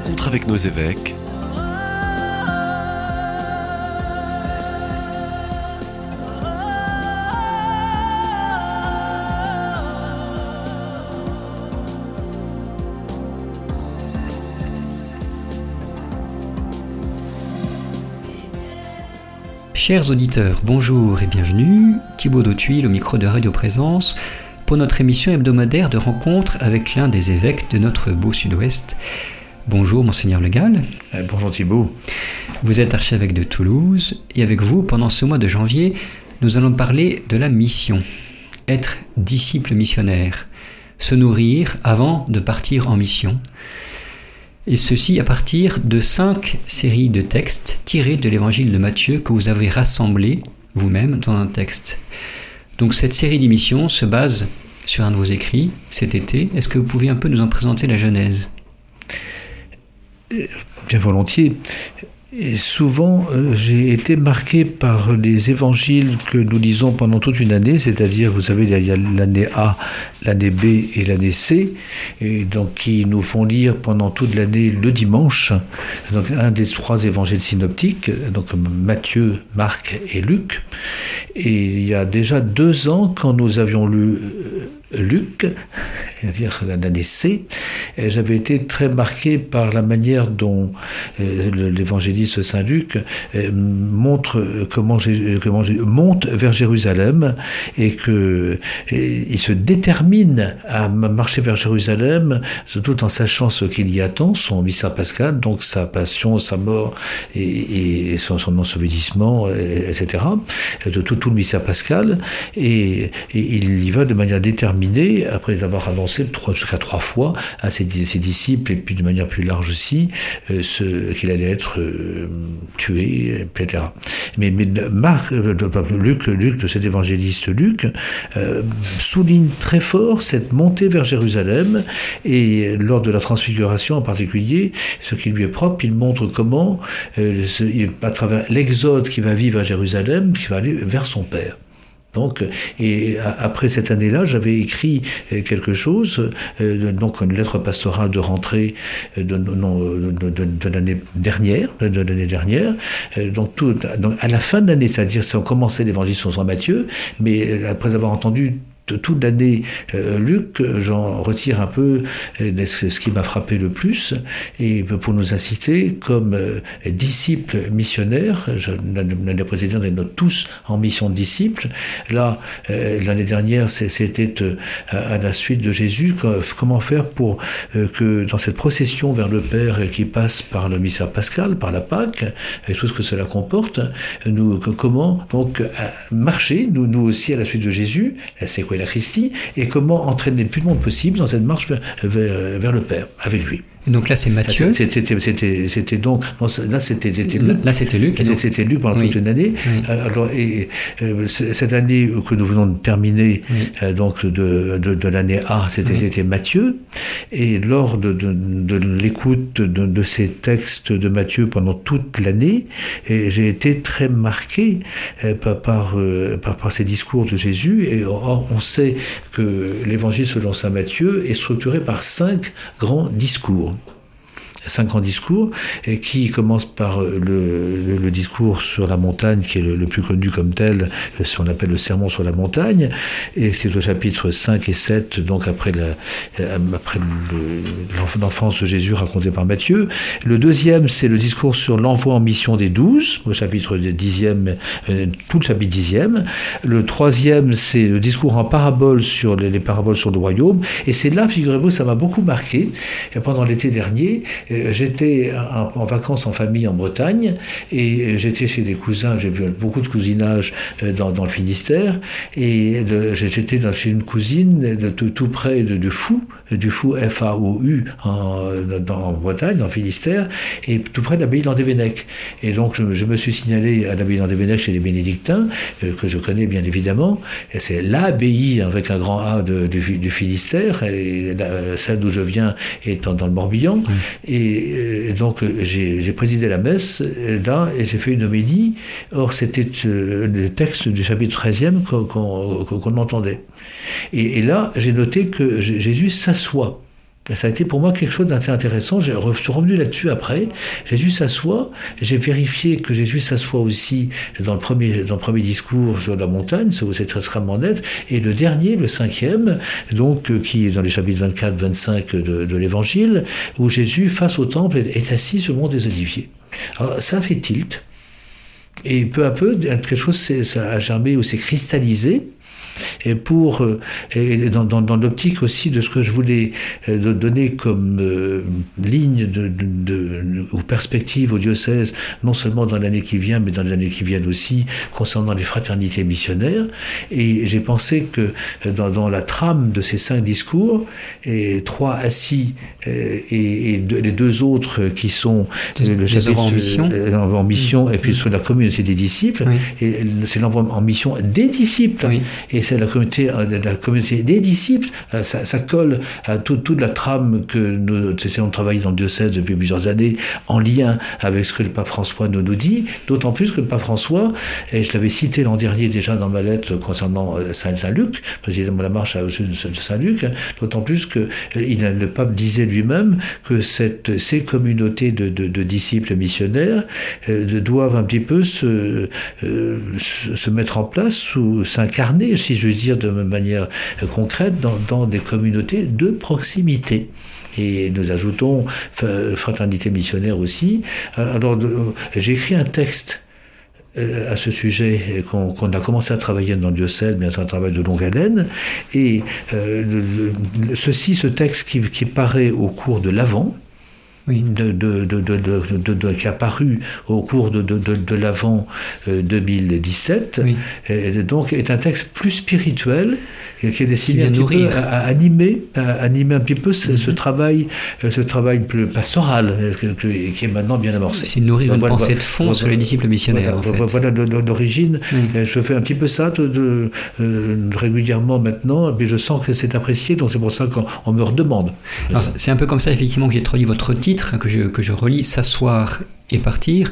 rencontre avec nos évêques. Chers auditeurs, bonjour et bienvenue. Thibaut d'Autuil au micro de Radio Présence pour notre émission hebdomadaire de rencontre avec l'un des évêques de notre beau Sud-Ouest. Bonjour Monseigneur Le Gall. Bonjour Thibaut. Vous êtes archevêque de Toulouse et avec vous, pendant ce mois de janvier, nous allons parler de la mission. Être disciple missionnaire, se nourrir avant de partir en mission. Et ceci à partir de 5 séries de textes tirés de l'évangile de Matthieu que vous avez rassemblés vous-même dans un texte. Donc cette série d'émissions se base sur un de vos écrits cet été. Est-ce que vous pouvez un peu nous en présenter la genèse ? Bien volontiers. Et souvent, j'ai été marqué par les évangiles que nous lisons pendant toute une année, c'est-à-dire, vous savez, il y a l'année A, l'année B et l'année C, et donc qui nous font lire pendant toute l'année le dimanche, donc un des 3 évangiles synoptiques, donc Matthieu, Marc et Luc. Et il y a déjà 2 ans, quand nous avions lu Luc, c'est-à-dire l'année C, j'avais été très marqué par la manière dont l'évangéliste Saint Luc montre comment Jésus monte vers Jérusalem et qu'il se détermine à marcher vers Jérusalem, tout en sachant ce qu'il y attend, son mystère pascal, donc sa passion, sa mort et son ensevelissement, etc. Tout le mystère pascal, et il y va de manière déterminée, après avoir annoncé jusqu'à 3 fois à ses disciples, et puis de manière plus large aussi, qu'il allait être tué, etc. Mais Luc, de cet évangéliste Luc, souligne très fort cette montée vers Jérusalem, et lors de la transfiguration en particulier, ce qui lui est propre, il montre comment, à travers l'exode qu'il va vivre à Jérusalem, qu'il va aller vers son Père. Donc, et après cette année-là, j'avais écrit quelque chose, donc une lettre pastorale de rentrée de l'année dernière, donc à la fin de l'année, c'est-à-dire si on commençait l'évangile selon Saint Matthieu, mais après avoir entendu toute l'année Luc, j'en retire un peu ce qui m'a frappé le plus, et pour nous inciter comme disciples missionnaires. L'année précédente, on est tous en mission de disciples. Là, l'année dernière, c'était à la suite de Jésus, comment faire pour que dans cette procession vers le Père qui passe par le mystère pascal, par la Pâque, et tout ce que cela comporte, comment donc marcher, nous aussi à la suite de Jésus, c'est quoi la Christie, et comment entraîner le plus de monde possible dans cette marche vers le Père, avec lui. Et donc là, c'est Matthieu. C'était donc... Non, là, c'était Luc. Là, c'était Luc. C'était Luc pendant toute une année. Oui. Alors, cette année que nous venons de terminer, donc de l'année A, c'était Matthieu. Et lors de l'écoute de ces textes de Matthieu pendant toute l'année, j'ai été très marqué par ces discours de Jésus. Et or, on sait que l'évangile selon saint Matthieu est structuré par 5 grands discours. 5 grands discours, et qui commencent par le discours sur la montagne, qui est le plus connu comme tel, ce qu'on appelle le sermon sur la montagne, et c'est au chapitre 5 et 7, donc après l'enfance de Jésus racontée par Matthieu. Le deuxième, c'est le discours sur l'envoi en mission des 12, au chapitre 10e, tout le chapitre 10e. Le troisième, c'est le discours en parabole sur les paraboles sur le royaume, et c'est là, figurez-vous, ça m'a beaucoup marqué, et pendant l'été dernier, j'étais en vacances en famille en Bretagne, et j'étais chez des cousins, j'ai vu beaucoup de cousinage dans le Finistère, et j'étais chez une cousine tout près du Fou, F-A-O-U, en Bretagne, en Finistère, et tout près de l'abbaye de Landévennec. Et donc je me suis signalé à l'abbaye de Landévennec chez les bénédictins, que je connais bien évidemment, et c'est l'abbaye avec un grand A du Finistère, et celle d'où je viens est dans le Morbihan. Et donc j'ai présidé la messe là, et j'ai fait une homélie. Or c'était le texte du chapitre 13e qu'on entendait. Et là j'ai noté que Jésus s'assoit Ça a été pour moi quelque chose d'assez intéressant. Je suis revenu là-dessus après. Jésus s'assoit. J'ai vérifié que Jésus s'assoit aussi dans le premier discours sur la montagne, c'est extrêmement net. Et le dernier, le 5e, donc, qui est dans les chapitres 24-25 de l'Évangile, où Jésus, face au temple, est assis sur le mont des Oliviers. Alors, ça fait tilt. Et peu à peu, quelque chose ça a germé ou s'est cristallisé. Et dans l'optique aussi de ce que je voulais donner comme ligne ou perspective au diocèse, non seulement dans l'année qui vient, mais dans les années qui viennent aussi, concernant les fraternités missionnaires. Et j'ai pensé que dans la trame de ces 5 discours, et 3 assis et les 2 autres qui sont le chapitre en mission, et puis sur la communauté des disciples, oui. Et c'est l'envoi en mission des disciples. Oui. Et c'est la communauté des disciples, ça colle à toute la trame que nous essayons de travailler dans le diocèse depuis plusieurs années, en lien avec ce que le pape François nous dit, d'autant plus que le pape François, et je l'avais cité l'an dernier déjà dans ma lettre concernant Saint-Luc, précisément la marche de Saint-Luc, d'autant plus que le pape disait lui-même que ces communautés de disciples missionnaires doivent un petit peu se mettre en place ou s'incarner, si je veux dire de manière concrète, dans des communautés de proximité. Et nous ajoutons fraternité missionnaire aussi. Alors, j'ai écrit un texte à ce sujet qu'on a commencé à travailler dans le diocèse, mais c'est un travail de longue haleine. Et ce texte qui paraît au cours de l'Avent, oui. Qui a paru au cours de l'Avent 2017, oui. Donc est un texte plus spirituel qui est destiné à animer un petit peu ce travail plus pastoral qui est maintenant bien amorcé. C'est nourrir une pensée de fond sur les disciples missionnaires. Voilà d'origine. Oui. Je fais un petit peu ça régulièrement maintenant, mais je sens que c'est apprécié, donc c'est pour ça qu'on me redemande. Alors, c'est un peu comme ça effectivement que j'ai traduit votre titre, que je relis, s'asseoir et partir.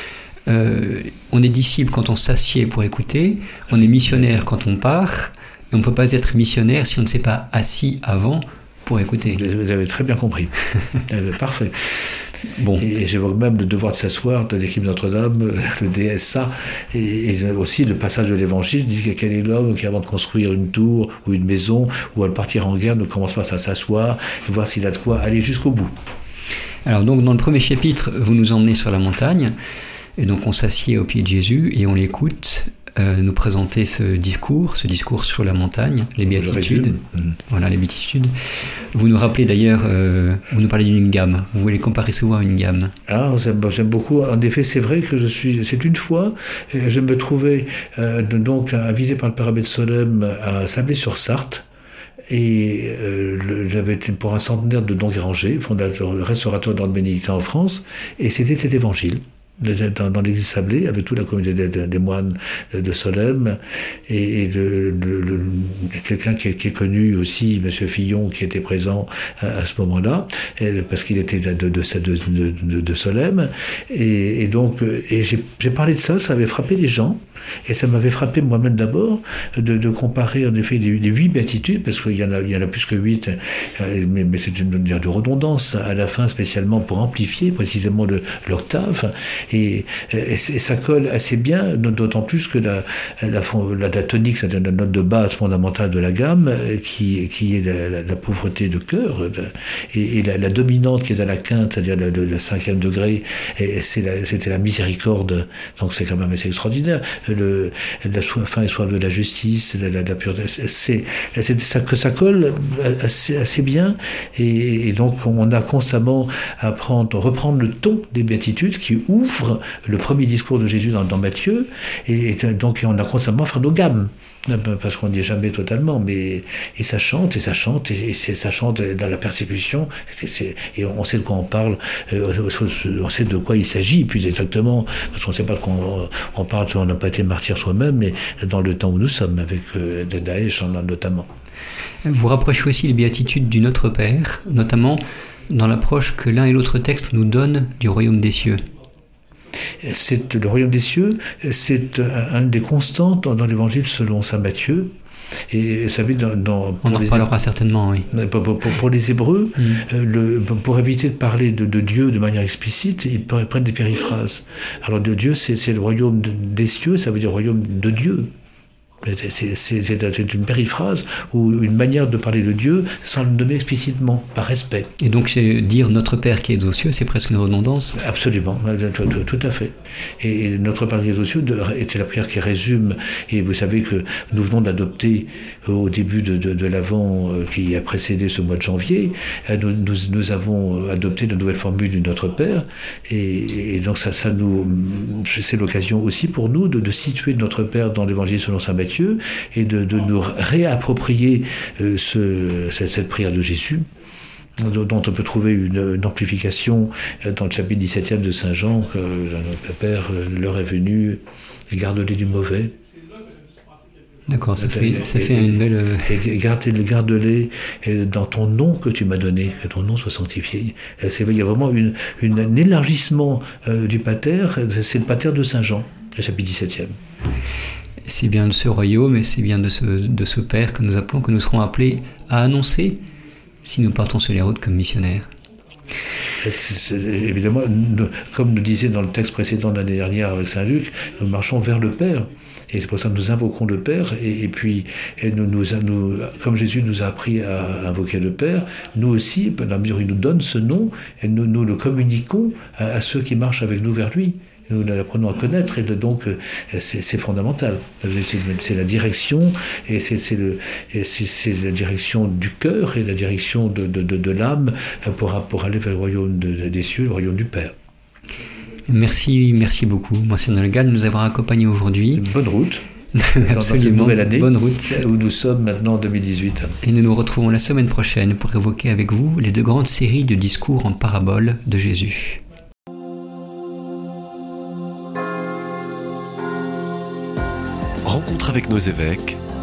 On est disciple quand on s'assied pour écouter, on est missionnaire quand on part, et on ne peut pas être missionnaire si on ne s'est pas assis avant pour écouter. Vous avez très bien compris. Parfait. Bon. Et j'évoque même le devoir de s'asseoir de l'équipe Notre-Dame, le DSA, et aussi le passage de l'Évangile, dit quel est l'homme qui, avant de construire une tour ou une maison, ou à partir en guerre, ne commence pas à s'asseoir et voir s'il a de quoi aller jusqu'au bout. Alors donc dans le premier chapitre, vous nous emmenez sur la montagne, et donc on s'assied au pied de Jésus et on l'écoute nous présenter ce discours sur la montagne, les béatitudes. Voilà, les béatitudes. Vous nous rappelez d'ailleurs, vous nous parlez d'une gamme. Vous voulez comparer souvent à une gamme. Ah, j'aime beaucoup. En effet, c'est vrai que c'est une fois, je me trouvais donc invité par le Père Abbé de Solesmes à Sablé-sur-Sarthe. Et j'avais été pour un centenaire de Don Guéranger, restaurateur d'ordre bénédictin en France, et c'était cet évangile dans l'église Sablé, avec toute la communauté des moines de Solesmes, et quelqu'un qui est connu aussi, M. Fillon, qui était présent à ce moment-là, parce qu'il était de Solesmes, et donc j'ai parlé de ça avait frappé les gens, et ça m'avait frappé moi-même d'abord, de comparer en effet les 8 béatitudes, parce qu'il y en a plus que 8, mais c'est une manière de redondance à la fin, spécialement pour amplifier précisément l'octave, et ça colle assez bien, d'autant plus que la tonique, c'est la note de base fondamentale de la gamme, qui est la pauvreté de cœur, et la dominante qui est à la quinte, c'est-à-dire le 5e degré, et c'était la miséricorde, donc c'est quand même assez extraordinaire. La fin et soif de la justice, la pureté, ça colle assez bien, et donc on a constamment à reprendre le ton des béatitudes qui ouvrent le premier discours de Jésus dans Matthieu, et donc on a constamment à faire nos gammes, parce qu'on n'y est jamais totalement, mais ça chante, et ça chante dans la persécution, et on sait de quoi on parle, on sait de quoi il s'agit plus exactement, parce qu'on ne sait pas de quoi on parle, on n'a pas été martyr soi-même, mais dans le temps où nous sommes, avec Daesh notamment. Vous rapprochez aussi les béatitudes du Notre Père, notamment dans l'approche que l'un et l'autre texte nous donnent du royaume des cieux. Le royaume des cieux, c'est une des constantes dans l'évangile selon saint Matthieu. Et vous savez, on en reparlera certainement, oui. Pour les Hébreux, pour éviter de parler de Dieu de manière explicite, ils prennent des périphrases. Alors de Dieu, c'est le royaume des cieux, ça veut dire royaume de Dieu. C'est une périphrase ou une manière de parler de Dieu sans le nommer explicitement, par respect. Et donc c'est dire notre Père qui est aux cieux, c'est presque une redondance. Absolument, tout à fait. Et notre Père qui est aux cieux était la prière qui résume. Et vous savez que nous venons d'adopter au début de l'Avent qui a précédé ce mois de janvier, nous avons adopté de nouvelles formules du Notre Père. Et donc c'est l'occasion aussi pour nous de situer notre Père dans l'Évangile selon saint Matthieu et de nous réapproprier cette prière de Jésus, dont on peut trouver une amplification dans le chapitre 17e de Saint Jean, que notre Père, l'heure est venue, garde-les du mauvais. D'accord, ça fait une belle... Et garde-les dans ton nom que tu m'as donné, que ton nom soit sanctifié. Il y a vraiment un élargissement du pater, c'est le pater de Saint Jean, le chapitre 17e. C'est bien de ce royaume et c'est bien de ce Père que nous appelons, que nous serons appelés à annoncer si nous partons sur les routes comme missionnaires. Évidemment, comme nous disait dans le texte précédent de l'année dernière avec Saint Luc, nous marchons vers le Père. Et c'est pour ça que nous invoquons le Père. Et puis, comme Jésus nous a appris à invoquer le Père, nous aussi, dans la mesure où il nous donne ce nom, et nous le communiquons à ceux qui marchent avec nous vers lui. Nous l'apprenons à connaître et donc c'est fondamental. C'est la direction et c'est la direction du cœur et la direction de l'âme pour aller vers le royaume des cieux, le royaume du Père. Merci beaucoup, Monseigneur Delgado, de nous avoir accompagnés aujourd'hui. Bonne route. Absolument, dans cette nouvelle année, bonne route. Où nous sommes maintenant en 2018. Et nous nous retrouvons la semaine prochaine pour évoquer avec vous les 2 grandes séries de discours en parabole de Jésus. Rencontre avec nos évêques,